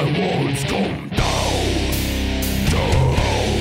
walls come down, down.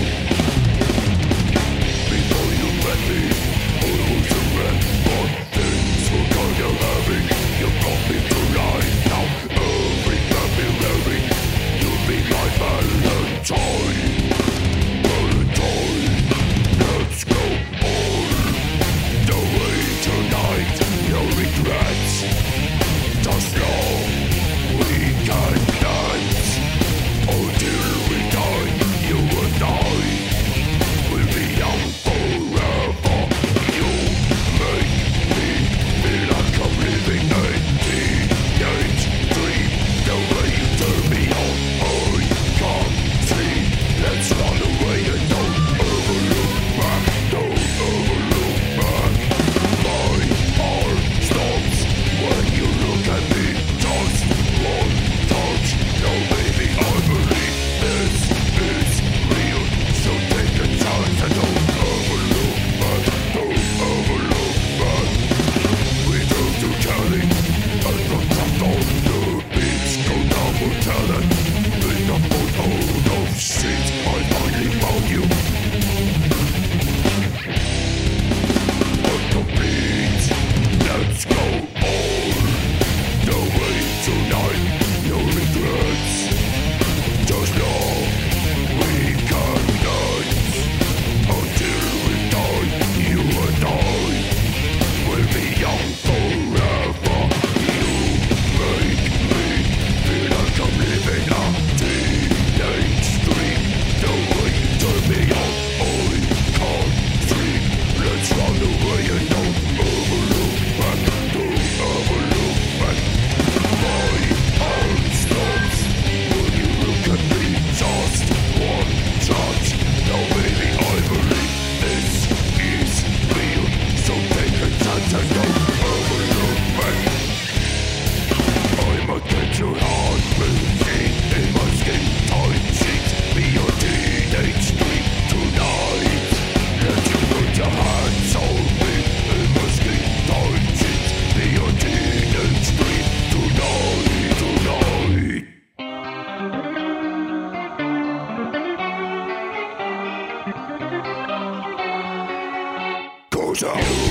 Before you met me, I was a wreck, but things were kinda heavy. You brought me to life, now every February you'll be my Valentine. Valentine, let's go all the way tonight. No regrets, just know we can dance until we die. You and I will be young forever. You make me feel like I'm living a teenage dream. The way you turn me on, I can't see. Let's run away and don't ever look back. Don't ever look back. My heart stops when you look at me. Just one touch. No, baby, I believe this is real. So take a chance and don't ever look back. Don't ever look back. We drove to Cali and from top on the beach. Go down for talent. In the photo of shit, I finally found you. On the beach, let's go all the way tonight. No regrets, just know we can dance until we die. You and I will be young forever. You make me feel like I'm living a teenage dream. The way you turn me on, I can't sleep. Let's run away and don't ever look back. Don't ever look back. My heart stops when you look at me. Just one touch. Now baby, I believe this is real. So take a chance and don't ever look back. I'ma get your heart moving in my skin tight sheets. Be your teenage dream tonight. Let you put your hands on me in my skin tight sheets. Be your teenage dream tonight, tonight. 'Cause I